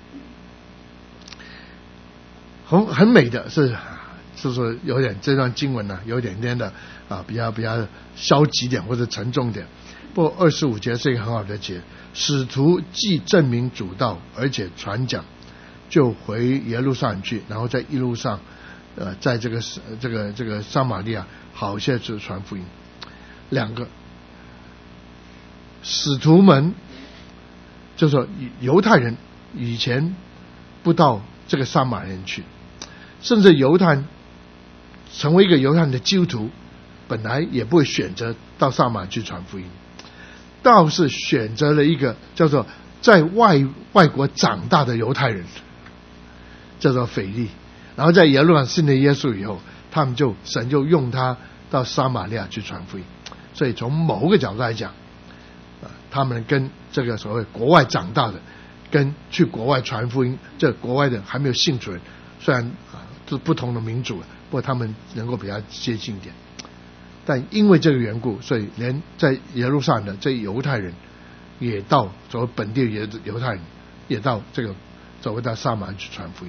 很很美的是，就是有点这段经文呢、啊，有点点的啊，比较比较消极点或者沉重点。不过二十五节是一个很好的节，使徒既证明主道，而且传讲，就回耶路撒冷去，然后在一路上。呃，在这个这个这个撒玛利亚好些次传福音。两个使徒们就是说犹太人以前不到这个撒玛利亚人去，甚至犹太人成为一个犹太人的基督徒，本来也不会选择到撒玛利亚去传福音，倒是选择了一个叫做在外外国长大的犹太人，叫做腓利，然后在耶路撒冷信了耶稣以后，他们就神就用他到撒玛利亚去传福音。所以从某个角度来讲，他们跟这个所谓国外长大的，跟去国外传福音，这国外的还没有信主人，虽然啊是不同的民族，不过他们能够比较接近一点。但因为这个缘故，所以连在耶路撒冷的这犹太人也到所谓本地的犹太人也到这个所谓到撒玛利亚去传福音，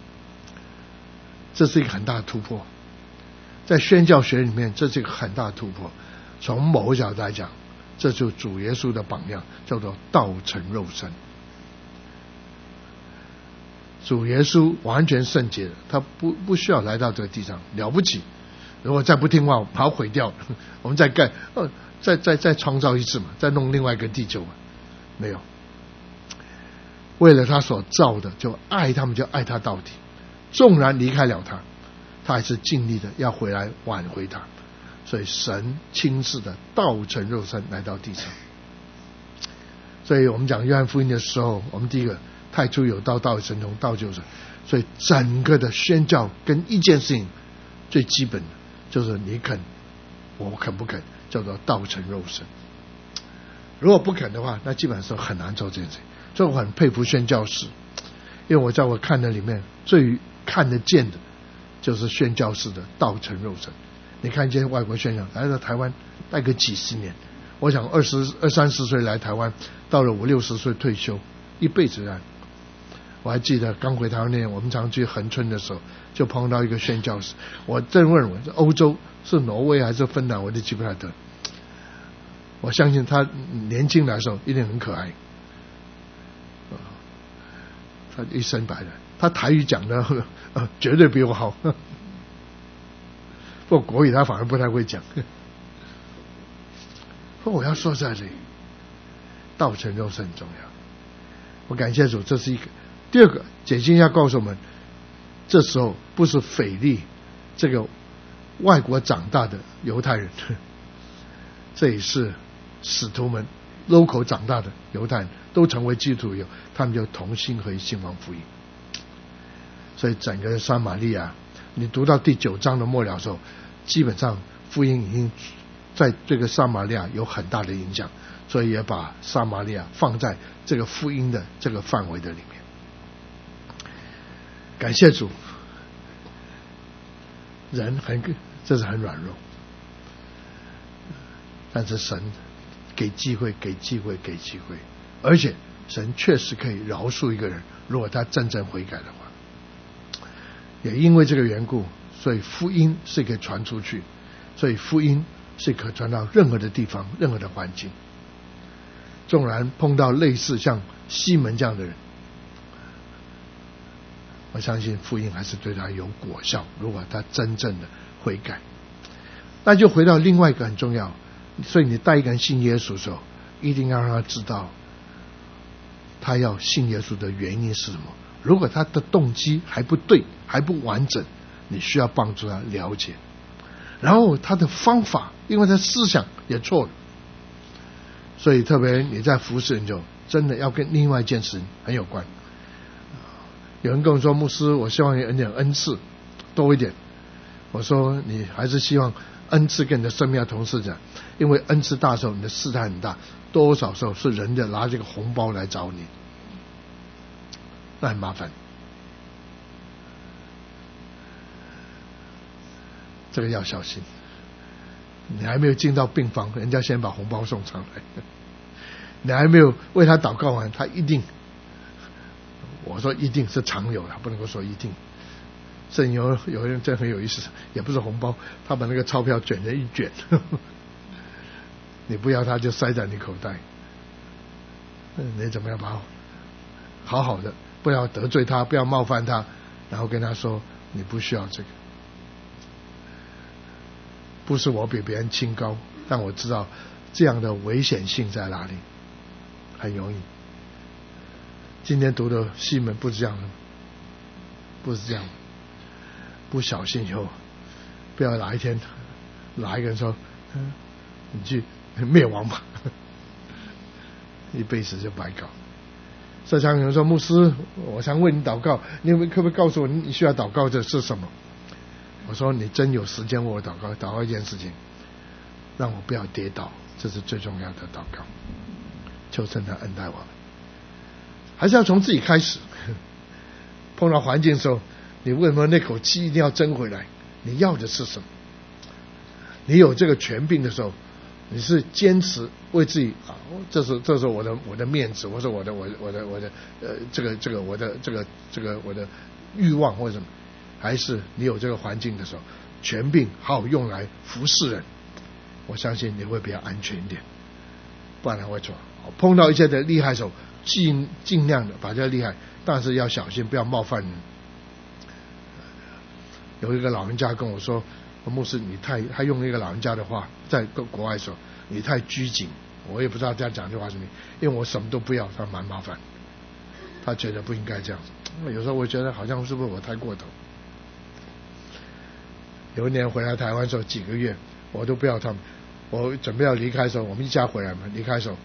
这是一个很大的突破。在宣教学里面，这是一个很大的突破。从某个角度来讲，这就是主耶稣的榜样，叫做道成肉身。主耶稣完全圣洁的，他不不需要来到这个地上，了不起。如果再不听话，把它毁掉，我们再盖，呃，再再再创造一次嘛，再弄另外一个地球嘛，没有。为了他所造的，就爱他们，就爱他到底。纵然离开了他，他还是尽力的要回来挽回他。所以神亲自的道成肉身来到地上。所以我们讲约翰福音的时候，我们第一个太初有道，道与神同，道就是神。所以整个的宣教跟一件事情最基本的就是你肯，我肯不肯，叫做道成肉身。如果不肯的话，那基本上很难做这件事情。所以我很佩服宣教士，因为我在我看的里面最看得见的就是宣教士的道成肉身。你看这些外国宣教来到台湾待个几十年，我想二十二三十岁来台湾，到了五六十岁退休，一辈子来。我还记得刚回台湾那年，我们常去恒春的时候，就碰到一个宣教士。我真问我，欧洲是挪威还是芬兰，我都记不太得。我相信他年轻的时候一定很可爱，他一身白的，他台语讲的、呃、绝对比我好。不过国语他反而不太会讲。我要说在这里，道成肉身很重要。我感谢主，这是一个。第二个，解经家告诉我们，这时候不是腓利这个外国长大的犹太人，这也是使徒们 local 长大的犹太人都成为基督徒以后，他们就同心合一信奉福音。所以整个撒玛利亚，你读到第九章的末了的时候，基本上福音已经在这个撒玛利亚有很大的影响，所以也把撒玛利亚放在这个福音的这个范围的里面。感谢主，人很这是很软弱，但是神给机会，给机会，给机会，而且神确实可以饶恕一个人，如果他真正悔改的话。也因为这个缘故，所以福音是可以传出去，所以福音是可以传到任何的地方，任何的环境。纵然碰到类似像西门这样的人，我相信福音还是对他有果效，如果他真正的悔改。那就回到另外一个很重要，所以你带一个人信耶稣的时候，一定要让他知道他要信耶稣的原因是什么。如果他的动机还不对，还不完整，你需要帮助他了解。然后他的方法，因为他思想也错了，所以特别你在服侍人就真的要跟另外一件事很有关。有人跟我说，牧师，我希望有点恩赐多一点。我说你还是希望恩赐跟你的生命要同时讲，因为恩赐大的时候你的试探很大，多少时候是人家拿这个红包来找你，那很麻烦。这个要小心，你还没有进到病房，人家先把红包送上来，你还没有为他祷告完，他一定，我说一定是常有的，不能够说一定。甚有有人真很有意思，也不是红包，他把那个钞票卷成一卷，呵呵，你不要他就塞在你口袋，你怎么样把他好好的，不要得罪他，不要冒犯他，然后跟他说你不需要这个。不是我比别人清高，但我知道这样的危险性在哪里，很容易今天读的西门不是这样的，不是这样，不小心以后，不要哪一天哪一个人说，嗯，你去灭亡吧，一辈子就白搞。所以常有人说，牧师，我想为你祷告，你可不可以告诉我你需要祷告的是什么？我说你真有时间为我祷告，祷告一件事情，让我不要跌倒，这是最重要的祷告。求神来恩待我们，还是要从自己开始。碰到环境的时候，你为什么那口气一定要争回来？你要的是什么？你有这个权柄的时候，你是坚持为自己啊，这是这是我的我的面子，或者我的我我的我的呃这个这个我的这个这个我的欲望或者什么，还是你有这个环境的时候，权柄好好用来服侍人，我相信你会比较安全一点，不然会错。碰到一些的厉害手，尽尽量的把这个厉害，但是要小心，不要冒犯人。有一个老人家跟我说，牧师你太，他用一个老人家的话在国外说，你太拘谨。我也不知道这样讲这话是什么，因为我什么都不要，他蛮麻烦，他觉得不应该这样。有时候我觉得好像是不是我太过头。有一年回来台湾的时候几个月，我都不要他们，我准备要离开的时候，我们一家回来嘛，离开的时候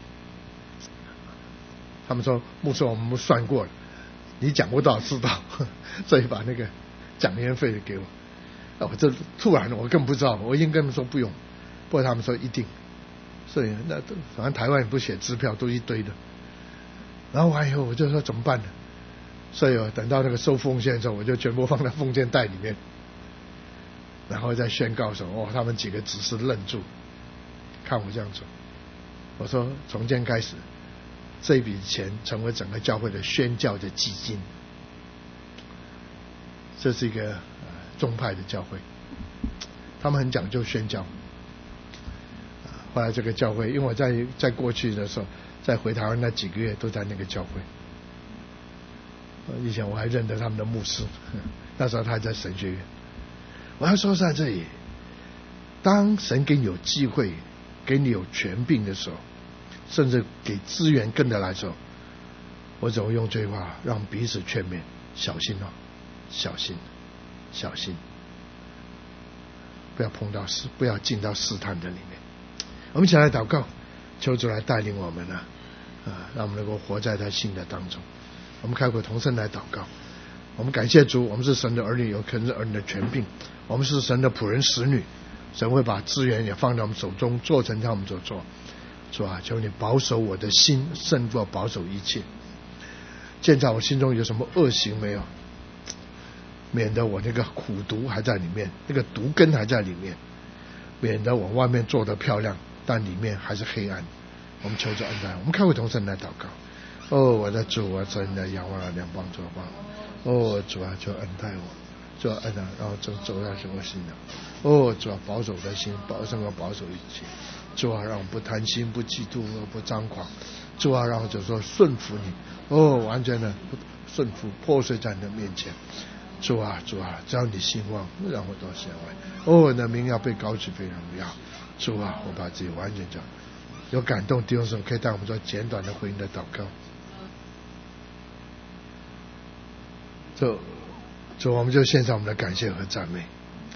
他们说，牧师我们算过了，你讲过多少次道，所以把那个讲演费给我。我这突然我更不知道，我已经跟他们说不用，不过他们说一定，所以那反正台湾也不写支票，都一堆的。然后完以后我就说怎么办呢？所以等到那个收奉献的时候，我就全部放在奉献袋里面，然后再宣告的时候，哦，他们几个只是愣住，看我这样做。我说从今天开始，这笔钱成为整个教会的宣教的基金。这是一个宗派的教会，他们很讲究宣教。后来这个教会，因为我在在过去的时候，在回台湾那几个月都在那个教会。以前我还认得他们的牧师，那时候他还在神学院。我要说在这里，当神给你有机会，给你有权柄的时候，甚至给资源跟着来的时候，我总会用这句话让彼此劝勉：小心哦，小心，小心，不要碰到试，不要进到试探的里面。我们一起来祷告，求主来带领我们啊，啊，让我们能够活在他心的当中。我们开口同声来祷告。我们感谢主，我们是神的儿女，有可能是儿女的权柄，我们是神的仆人使女，神会把资源也放在我们手中，做成他们所做。主啊，求你保守我的心，胜过保守一切。现在我心中有什么恶行没有？免得我那个苦毒还在里面，那个毒根还在里面，免得我外面做得漂亮，但里面还是黑暗。我们求主恩待，我们开会同声来祷告。哦，我的主啊，真的仰望了两帮主帮。哦，主啊，求恩待我，主啊恩待，然后走走在什么心的？哦，主啊，保守我的心，保守我保守一切。主啊，让我不贪心，不嫉妒，不张狂。主啊，让我就说顺服你。哦，完全的顺服，破碎在你的面前。主啊，主啊，只要你兴旺，让我到显为。哦，你的名要被高举，被荣耀。主啊，我把自己完全讲，有感动弟兄姊妹可以带我们做简短的回应的祷告。主，主，我们就献上我们的感谢和赞美。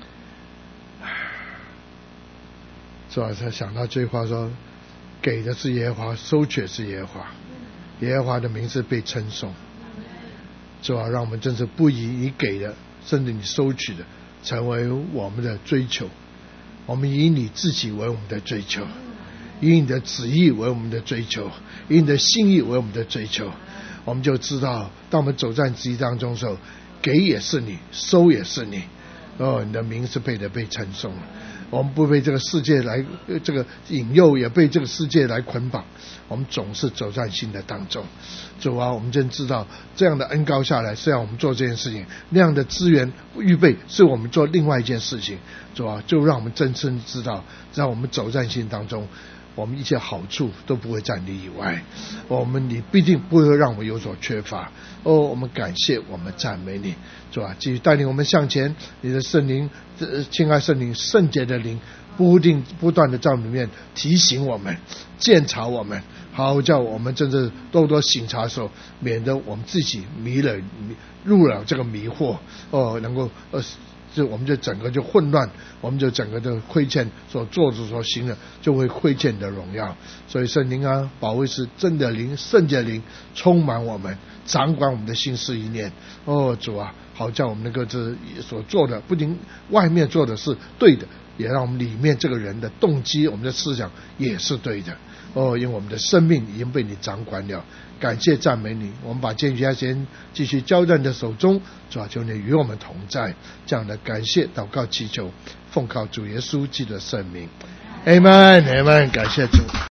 主啊，他想到这句话说，给的是耶和华，收取是耶和华，耶和华的名字被称颂。主啊，让我们真是不以你给的，甚至你收取的，成为我们的追求。我们以你自己为我们的追求，以你的旨意为我们的追求，以你的心意为我们的追求。我们就知道，当我们走在旨意当中的时候，给也是你，收也是你。哦，你的名是配得被称颂。我们不被这个世界来这个引诱，也被这个世界来捆绑。我们总是走在新的当中。主啊，我们真知道这样的恩膏下来是让我们做这件事情，那样的资源预备是我们做另外一件事情。主啊，就让我们真正知道，让我们走在新当中，我们一切好处都不会在你以外，我们你必定不会让我们有所缺乏。哦，我们感谢，我们赞美你。主啊，继续带领我们向前，你的圣灵，亲爱圣灵，圣洁的灵不定不断的在里面提醒我们、鉴察我们，好叫我们真正多多省察的时候，免得我们自己迷了迷入了这个迷惑哦，能够呃。就我们就整个就混乱，我们就整个的亏欠所做的所行的，就会亏欠的荣耀。所以圣灵啊，保惠师真的灵、圣洁灵充满我们，掌管我们的心思意念。哦，主啊，好叫我们能够这所做的，不仅外面做的是对的，也让我们里面这个人的动机、我们的思想也是对的。哦，因为我们的生命已经被你掌管了。感谢赞美你，我们把建局先继续交在你的手中，主啊，求你与我们同在。这样的感谢祷告祈求，奉靠主耶稣基督的圣名，阿们，阿们，感谢主。